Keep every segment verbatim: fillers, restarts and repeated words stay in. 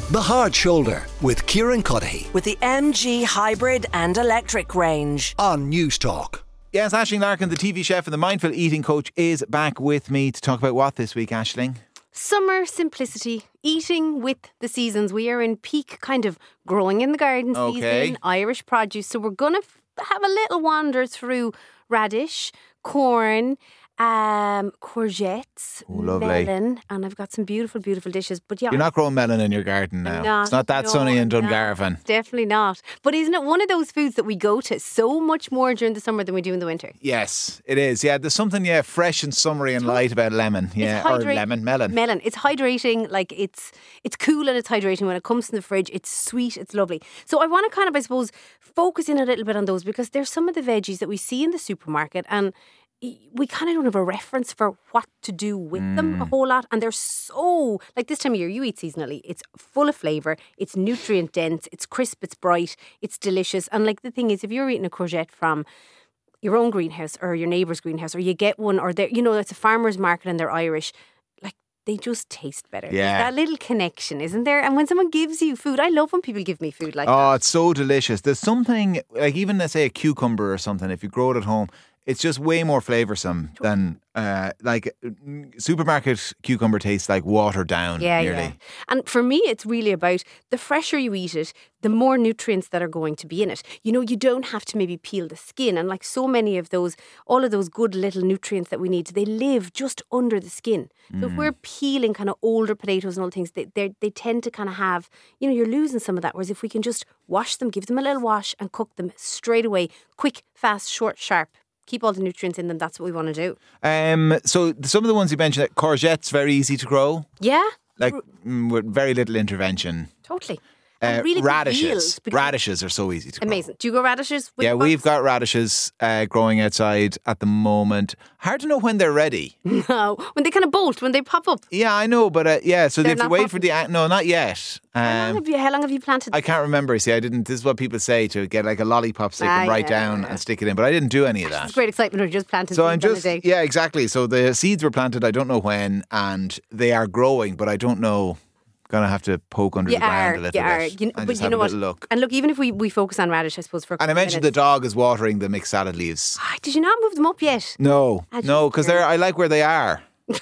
The Hard Shoulder with Kieran Cuddihy with the M G hybrid and electric range on News Talk. Yes, Aisling Larkin, the T V chef and the mindful eating coach, is back with me to talk about what this week, Aisling? Summer simplicity, eating with the seasons. We are in peak kind of growing in the garden Okay. season, Irish produce. So we're going to f- have a little wander through radish, corn, um, courgettes, Oh, lovely. melon, and I've got some beautiful, beautiful dishes. But yeah, You're not growing melon in your garden now. I'm not, It's not that no, sunny in I'm not. Dungarvan. Definitely not. But isn't it one of those foods that we go to so much more during the summer than we do in the winter? Yes, it is. Yeah, there's something, yeah, fresh and summery and light about lemon. Yeah, or hydra- lemon, melon. Melon. It's hydrating. Like it's it's cool and it's hydrating when it comes from the fridge. It's sweet. It's lovely. So I want to kind of, I suppose, focus in a little bit on those because there's some of the veggies that we see in the supermarket and we kind of don't have a reference for what to do with mm. them a whole lot. And they're so, like this time of year, you eat seasonally. It's full of flavour. It's nutrient dense. It's crisp. It's bright. It's delicious. And like the thing is, if you're eating a courgette from your own greenhouse or your neighbour's greenhouse, or you get one, or you know, it's a farmer's market and they're Irish, like they just taste better. Yeah. There's that little connection, isn't there? And when someone gives you food, I love when people give me food like oh, that. Oh, it's so delicious. There's something, like even let's say a cucumber or something, if you grow it at home, it's just way more flavoursome than uh, like supermarket cucumber tastes like watered down yeah, nearly. Yeah. And for me, it's really about the fresher you eat it, the more nutrients that are going to be in it. You know, you don't have to maybe peel the skin. And like so many of those, all of those good little nutrients that we need, they live just under the skin. So Mm. if we're peeling kind of older potatoes and all things, they they tend to kind of have, you know, you're losing some of that. Whereas if we can just wash them, give them a little wash and cook them straight away, quick, fast, short, sharp, keep all the nutrients in them. That's what we want to do. Um, so some of the ones you mentioned, like courgettes, very easy to grow. Yeah. Like mm, with very little intervention. Totally. Uh, really radishes. Radishes are so easy to grow. Amazing. Do you grow radishes? With yeah, pots? we've got radishes uh, growing outside at the moment. Hard to know when they're ready. No, when they kind of bolt, when they pop up. Yeah, I know, but uh, yeah, so they They're have to not wait popping. for the... Uh, no, not yet. Um, How long have you, how long have you planted? I can't remember. See, I didn't... This is what people say, to get like a lollipop stick Ah, and write yeah, down yeah. and stick it in, but I didn't do any of that. It's great excitement when you're just planting So seeds I'm just... on a day. Yeah, exactly. So the seeds were planted, I don't know when, and they are growing, but I don't know... Gonna have to poke under You the ground are, a little you are. bit You, and but just you have know a what? little look. And look, even if we, we focus on radish, I suppose, for a And I couple of mentioned the minutes. dog is watering the mixed salad leaves. Ah, did you not move them up yet? No, Ah, no, because they're I like where they are.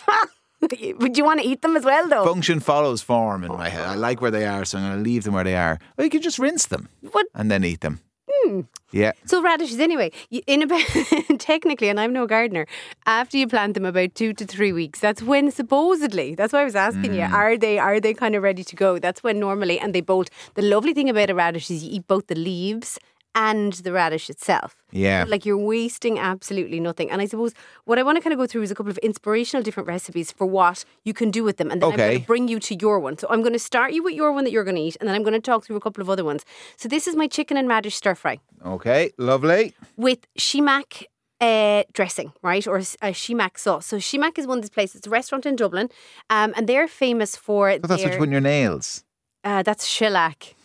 Would you want to eat them as well, though? Function follows form in my head. I like where they are, so I'm going to leave them where they are. Well, you can just rinse them What? and then eat them. Hmm. Yeah. So radishes, anyway, you- in about technically, and I'm no gardener, after you plant them about two to three weeks, that's when supposedly, that's why I was asking Mm. you, are they are they kind of ready to go? That's when normally, and they bolt. The lovely thing about a radish is you eat both the leaves and the radish itself. Yeah. Like you're wasting absolutely nothing. And I suppose what I want to kind of go through is a couple of inspirational different recipes for what you can do with them. And then I'm Okay. going to bring you to your one. So I'm going to start you with your one that you're going to eat. And then I'm going to talk through a couple of other ones. So this is my chicken and radish stir fry Okay, lovely. with shimak uh, dressing, right? Or a shimak sauce. So shimak is one of these places. It's a restaurant in Dublin. Um, and they're famous for So that's what their... you put in your nails. Uh, that's shellac.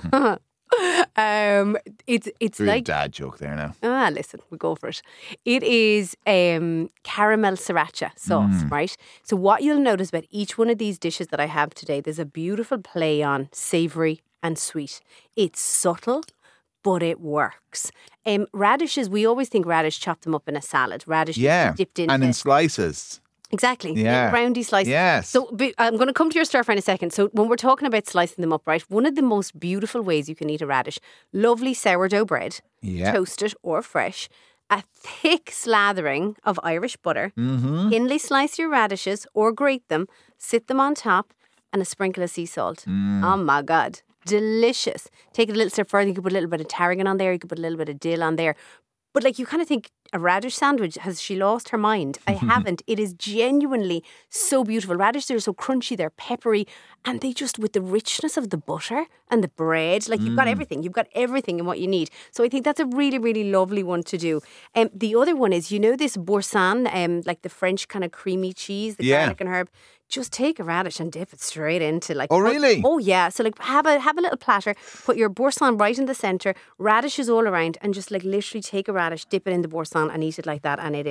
um, it's it's Real like dad joke there now. ah, listen, we go for it. It is um, caramel sriracha sauce, right? So what you'll notice about each one of these dishes that I have today, there's a beautiful play on savoury and sweet. It's subtle, but it works. Um, radishes, we always think radish, chop them up in a salad. Radish Yeah, dipped into and in slices. Exactly. Yeah. Roundy slices. Yes. So but I'm going to come to your stir fry in a second. So when we're talking about slicing them up, right, one of the most beautiful ways you can eat a radish, lovely sourdough bread, Yeah. toasted or fresh, a thick slathering of Irish butter, Mm-hmm. thinly slice your radishes or grate them, sit them on top, and a sprinkle of sea salt. Mm. Oh my God. Delicious. Take it a little step further. You could put a little bit of tarragon on there. You could put a little bit of dill on there. But like you kind of think a radish sandwich, has she lost her mind? I haven't. It is genuinely so beautiful. Radishes are so crunchy, they're peppery, and they just, with the richness of the butter and the bread, like you've got everything. You've got everything in what you need. So I think that's a really, really lovely one to do. Um, the other one is, you know this boursin, um, like the French kind of creamy cheese, the Yeah. garlic and herb. Just take a radish and dip it straight into like. Oh, really? Oh yeah. So like have a have a little platter, put your boursin right in the centre, radishes all around, and just like literally take a radish, dip it in the boursin, and eat it like that, and it is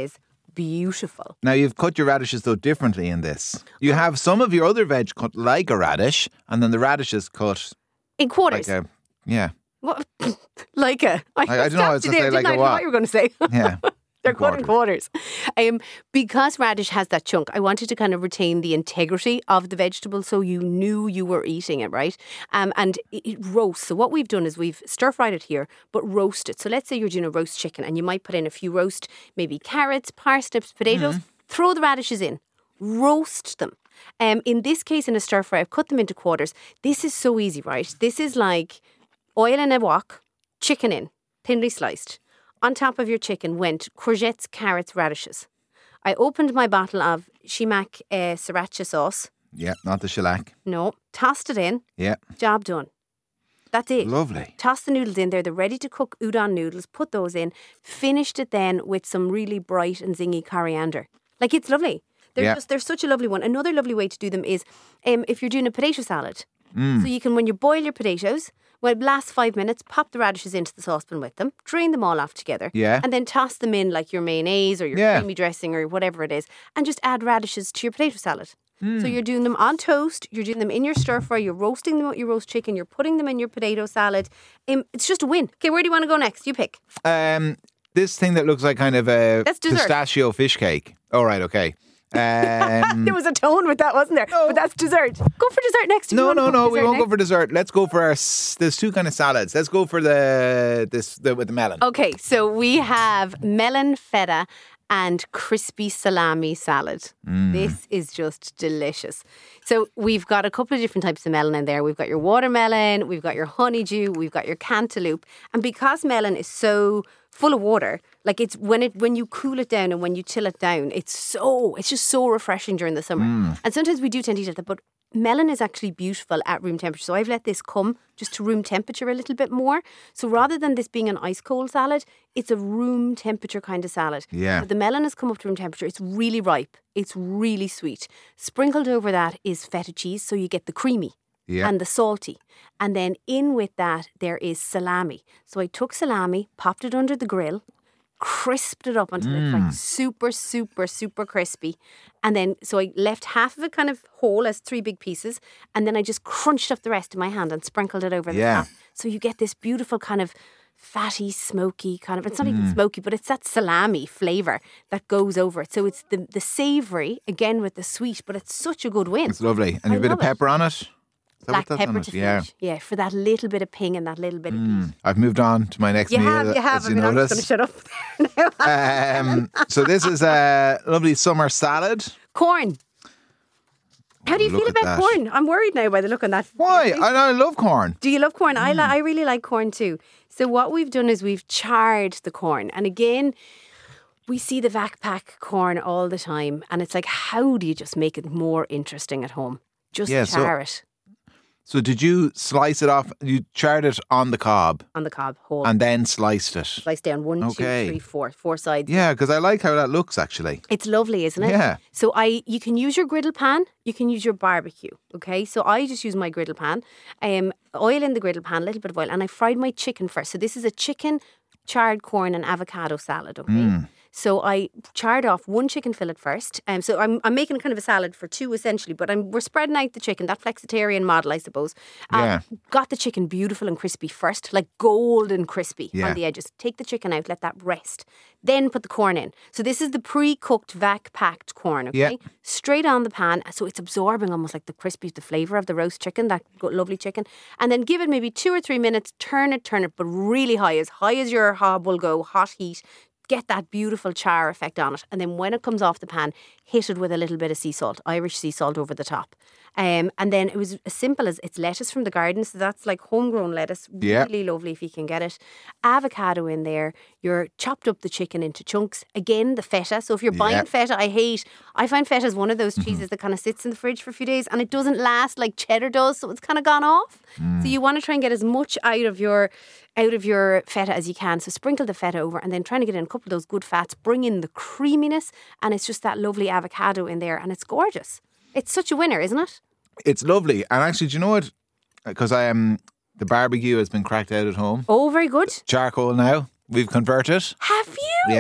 beautiful. Now, you've cut your radishes, though, differently in this. You have some of your other veg cut like a radish, and then the radishes cut In quarters. like a, yeah, What? Like a. I, I don't know, I was stopped gonna you say there, like didn't I? a I don't know what? what you were going to say. yeah. They're cut in quarters. Um, because radish has that chunk, I wanted to kind of retain the integrity of the vegetable so you knew you were eating it, right? Um, and it, it roasts. So what we've done is we've stir-fried it here, but roast it. So let's say you're doing a roast chicken and you might put in a few roast, maybe carrots, parsnips, potatoes. Mm-hmm. Throw the radishes in. Roast them. Um, in this case, in a stir-fry, I've cut them into quarters. This is so easy, right? This is like oil in a wok, chicken in, thinly sliced. On top of your chicken went courgettes, carrots, radishes. I opened my bottle of Shimak uh, sriracha sauce. Yeah, not the shellac. No. Tossed it in. Yeah. Job done. That's it. Lovely. Toss the noodles in there. They're ready to cook udon noodles. Put those in. Finished it then with some really bright and zingy coriander. Like, it's lovely. They're Yeah. just, they're such a lovely one. Another lovely way to do them is um, if you're doing a potato salad. Mm. So you can, when you boil your potatoes, well, last five minutes, pop the radishes into the saucepan with them, drain them all off together, Yeah. and then toss them in like your mayonnaise or your Yeah. creamy dressing or whatever it is, and just add radishes to your potato salad. Hmm. So you're doing them on toast, you're doing them in your stir fry, you're roasting them with your roast chicken, you're putting them in your potato salad. Um, it's just a win. Okay, where do you want to go next? You pick. Um, this thing that looks like kind of a That's dessert. pistachio fish cake. All right, okay. Um, There was a tone with that, wasn't there? But that's dessert. Go for dessert next. if you no, wanna no, go no. for We dessert won't go next. for dessert. Let's go for our. s- There's two kind of salads. Let's go for the this the, with the melon. Okay, so we have melon feta and crispy salami salad. Mm. This is just delicious. So we've got a couple of different types of melon in there. We've got your watermelon, we've got your honeydew, we've got your cantaloupe. And because melon is so full of water, like it's when it when you cool it down and when you chill it down, it's so it's just so refreshing during the summer. Mm. And sometimes we do tend to eat it, but melon is actually beautiful at room temperature. So I've let this come just to room temperature a little bit more. So rather than this being an ice cold salad, it's a room temperature kind of salad. Yeah. So the melon has come up to room temperature. It's really ripe. It's really sweet. Sprinkled over that is feta cheese, so you get the creamy. Yeah. And the salty. And then in with that, there is salami. So I took salami, popped it under the grill, crisped it up until it's like super, super, super crispy. And then, so I left half of it kind of whole as three big pieces. And then I just crunched up the rest in my hand and sprinkled it over the Yeah. top. So you get this beautiful kind of fatty, smoky kind of, it's not even smoky, but it's that salami flavour that goes over it. So it's the, the savoury, again with the sweet, but it's such a good win. It's lovely, and I a bit of love it. pepper on it. Is that Black what that's on pepper it? to Yeah. finish. Yeah, for that little bit of ping and that little bit of heat. I've moved on to my next You meal. have, you have. as I you mean, I'm just notice. going to shut up there now. Um, so this is a lovely summer salad. Corn. How do you Look feel at about that. corn? I'm worried now by the look on that. Why? I, I love corn. Do you love corn? I, Mm. li- I really like corn too. So what we've done is we've charred the corn. And again, we see the vac pack corn all the time. And it's like, how do you just make it more interesting at home? Just Yeah, so- char it So did you slice it off? You charred it on the cob on the cob whole. and then sliced it. Slice down one, Okay. two, three, four, four sides. Yeah, because I like how that looks actually. It's lovely, isn't it? Yeah. So I, you can use your griddle pan, you can use your barbecue. Okay. So I just use my griddle pan, um, oil in the griddle pan, a little bit of oil, and I fried my chicken first. So this is a chicken, charred corn, and avocado salad. Okay. Mm. So I charred off one chicken fillet first. Um, so I'm I'm making kind of a salad for two essentially, but I'm we're spreading out the chicken, that flexitarian model, I suppose. Um, Yeah. Got the chicken beautiful and crispy first, like golden crispy Yeah. on the edges. Take the chicken out, let that rest. Then put the corn in. So this is the pre-cooked, vac-packed corn, okay? Yeah. Straight on the pan. So it's absorbing almost like the crispy, the flavour of the roast chicken, that go- lovely chicken. And then give it maybe two or three minutes, turn it, turn it, but really high, as high as your hob will go, hot heat. Get that beautiful char effect on it. And then when it comes off the pan, hit it with a little bit of sea salt, Irish sea salt over the top. Um, and then it was as simple as it's lettuce from the garden. So that's like homegrown lettuce. Yeah. Really lovely if you can get it. Avocado in there. You're chopped up the chicken into chunks. Again, the feta. So if you're buying Yeah. feta, I hate, I find feta is one of those cheeses that kind of sits in the fridge for a few days and it doesn't last like cheddar does. So it's kind of gone off. So you want to try and get as much out of your out of your feta as you can. So sprinkle the feta over and then trying to get in a couple of those good fats, bring in the creaminess, and it's just that lovely avocado in there and it's gorgeous. It's such a winner, isn't it? It's lovely. And actually, do you know what? Because I am the barbecue has been cracked out at home. Oh, very good. Charcoal now. We've converted. Have you? Yeah.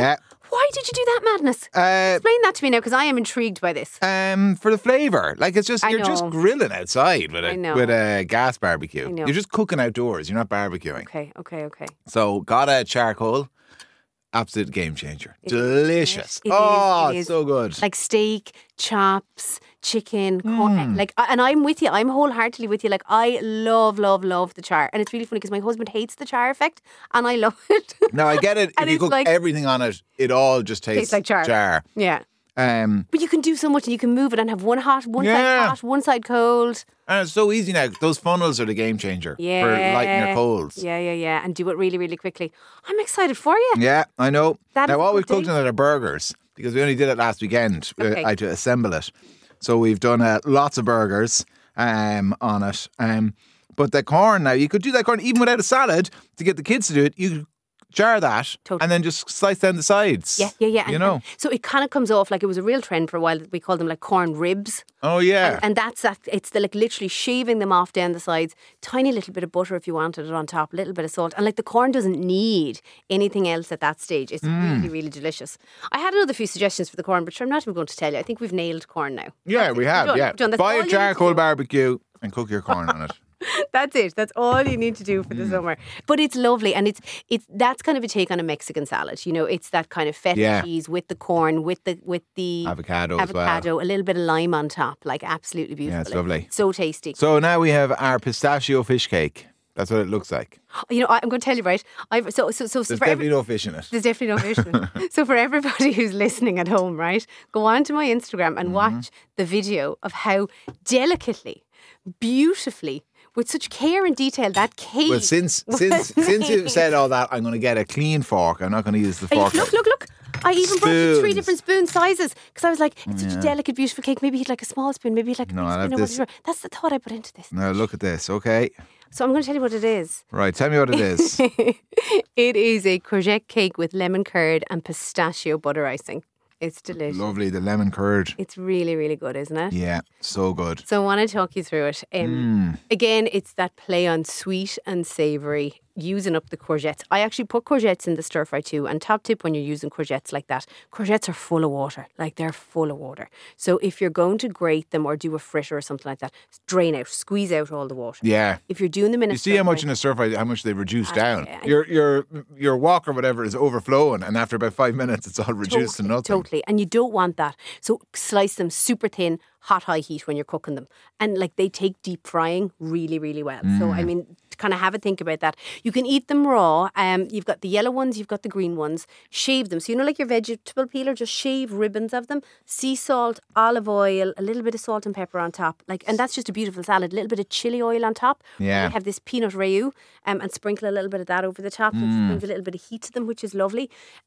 Why did you do that madness? Uh, Explain that to me now, because I am intrigued by this. Um, for the flavour, like it's just I you're just know. grilling outside with I a know. with a gas barbecue. I know. You're just cooking outdoors. You're not barbecuing. Okay, okay, okay. So got a charcoal, absolute game changer. It is, Delicious. it is, oh, it is. so good. Like steak, chops, chicken, Hmm. corn. Like, and I'm with you. I'm wholeheartedly with you. Like, I love, love, love the char, and it's really funny because my husband hates the char effect, and I love it. Now I get it. If And you it's cook like- everything on it, it all just tastes, Tastes like char. char. Yeah, Um, but you can do so much, and you can move it and have one hot, one Yeah. side hot, one side cold. and it's so easy now. Those funnels are the game changer Yeah, for lighting your coals. Yeah, yeah, yeah, and do it really, really quickly. I'm excited for you. Yeah, I know. That now, is a what good we've cooked thing. in it are burgers because we only did it last weekend. uh, Okay. I had to assemble it. So we've done uh, lots of burgers um, on it. Um, but the corn now, you could do that corn even without a salad to get the kids to do it. You could jar that Totally. and then just slice down the sides. Yeah, yeah, yeah. You and- know? and so it kind of comes off like it was a real trend for a while. We called them like corn ribs. Oh, yeah. And that's that. It's the like literally shaving them off down the sides. Tiny little bit of butter if you wanted it on top. A little bit of salt. And like the corn doesn't need anything else at that stage. It's Mm. really, really delicious. I had another few suggestions for the corn, but sure, I'm not even going to tell you. I think we've nailed corn now. yeah, That's we it. have. We're done. Yeah. We're done. That's Buy all a you need to charcoal do. barbecue and cook your corn on it. That's it. That's all you need to do for the Mm. summer. But it's lovely, and it's it's that's kind of a take on a Mexican salad. You know, it's that kind of feta Yeah. cheese with the corn, with the with the Avocado as well. avocado, a little bit of lime on top, like absolutely beautiful. it's lovely. so tasty. So now we have our pistachio fish cake. That's what it looks like. You know, I- I'm going to tell you, right? I've so so so, so There's for every, definitely no fish in it. there's definitely no vision. So for everybody who's listening at home, right, go on to my Instagram Mm-hmm. and watch the video of how delicately, beautifully, with such care and detail that cake. Well, since since since you've said all that, I'm going to get a clean fork. I'm not going to use the Hey, fork. look, look, look. I even brought you three Spoons. different spoon sizes because I was like, it's such a delicate, beautiful cake. Maybe he'd like a small spoon, maybe he'd like a No, big I'll spoon have or this. whatever. That's the thought I put into this. Now look at this. Okay, So I'm going to tell you what it is. right. Tell me what it is. It is a courgette cake with lemon curd and pistachio butter icing. It's delicious. Lovely, the lemon curd. It's really, really good, isn't it? Yeah, so good. So I want to talk you through it. Um, Again, it's that play on sweet and savoury, using up the courgettes. I actually put courgettes in the stir fry too. And top tip when you're using courgettes like that, courgettes are full of water. Like they're full of water. So if you're going to grate them or do a fritter or something like that, drain out, squeeze out all the water. Yeah. If you're doing them in a You see how stir much fry- in a stir fry, how much they reduce down. yeah. Your your your wok or whatever is overflowing, and after about five minutes, it's all reduced to Totally, nothing. Totally. And you don't want that. So slice them super thin, hot, high heat when you're cooking them. And like they take deep frying really, really well. So, Mm. I mean, to kind of have a think about that. You can eat them raw. Um, You've got the yellow ones, you've got the green ones. Shave them. So, you know, like your vegetable peeler, just shave ribbons of them. Sea salt, olive oil, a little bit of salt and pepper on top. Like, and that's just a beautiful salad. A little bit of chili oil on top. Yeah. We have this peanut rayu um, and sprinkle a little bit of that over the top. So Mm. it brings a little bit of heat to them, which is lovely.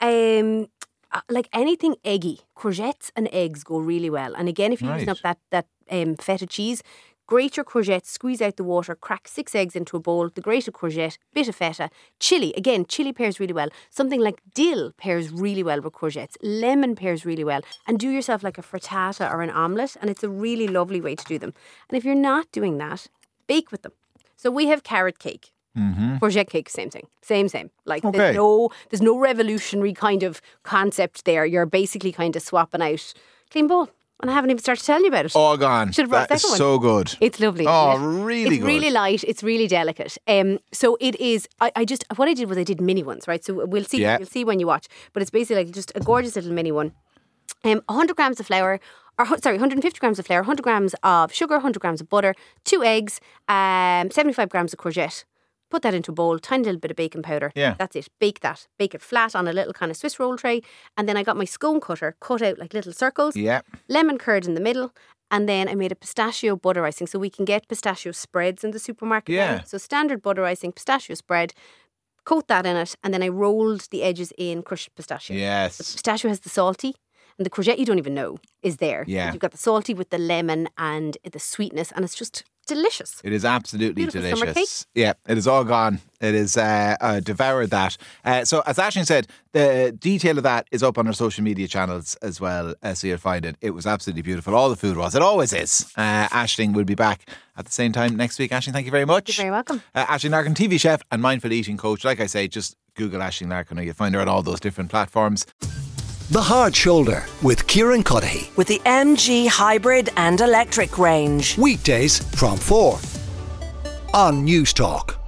Um, uh, like anything eggy, courgettes and eggs go really well. And again, if you're using Right. up that that um, feta cheese, grate your courgettes, squeeze out the water, crack six eggs into a bowl, the grated courgette, bit of feta, chili. Again, chili pairs really well. Something like dill pairs really well with courgettes. Lemon pairs really well. And do yourself like a frittata or an omelette, and it's a really lovely way to do them. And if you're not doing that, bake with them. So we have carrot cake. Mm-hmm. Courgette cake, same thing, same same. Like Okay. there's no there's no revolutionary kind of concept there. You're basically kind of swapping out clean bowl, and I haven't even started telling you about it. All gone. Should have brought That the second is so good. It's lovely. Oh, isn't it? really it's good. really light. It's really delicate. Um, so it is. I, I just what I did was I did mini ones, right? So we'll see. Yeah. You'll see when you watch. But it's basically like just a gorgeous little mini one. Um, one hundred grams of flour. Or hu- sorry, one hundred fifty grams of flour, one hundred grams of sugar, one hundred grams of butter, two eggs, um, seventy-five grams of courgette. Put that into a bowl, tiny little bit of baking powder. Yeah. That's it. Bake that. Bake it flat on a little kind of Swiss roll tray. And then I got my scone cutter, cut out like little circles. Yeah. Lemon curd in the middle. And then I made a pistachio butter icing. So we can get pistachio spreads in the supermarket. Yeah. now. So standard butter icing, pistachio spread. Coat that in it. And then I rolled the edges in crushed pistachio. The Yes. pistachio has the salty. And the courgette you don't even know is there. Yeah. But you've got the salty with the lemon and the sweetness. And it's just delicious. It is absolutely Beautiful summer delicious. Yeah, it is all gone. It is uh, uh, devoured that. Uh, so as Aisling said, the detail of that is up on our social media channels as well, uh, so you'll find it. It was absolutely beautiful. All the food was. It always is. Uh, Aisling will be back at the same time next week. Aisling, thank you very much. You're very welcome. Uh, Aisling Larkin, T V chef and mindful eating coach. Like I say, just Google Aisling Larkin and you'll find her on all those different platforms. The Hard Shoulder with Kieran Cuddihy. With the M G hybrid and electric range. Weekdays from four on News Talk.